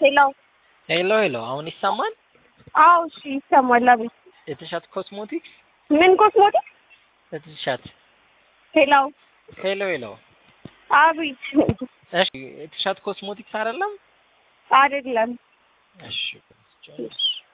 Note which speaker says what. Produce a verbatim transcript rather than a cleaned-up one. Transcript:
Speaker 1: ሄሎ
Speaker 2: ሄሎ ሄሎ አሁን ይሰማል?
Speaker 1: አዎ እሺ ይሰማል። አቤት።
Speaker 2: የተሻት ኮስሞቲክስ
Speaker 1: ምን ኮስሞቲክስ?
Speaker 2: የተሻት
Speaker 1: ሄሎ
Speaker 2: ሄሎ ሄሎ
Speaker 1: አቤት።
Speaker 2: እሺ የተሻት ኮስሞቲክስ አይደለም?
Speaker 1: አይደለም።
Speaker 2: እሺ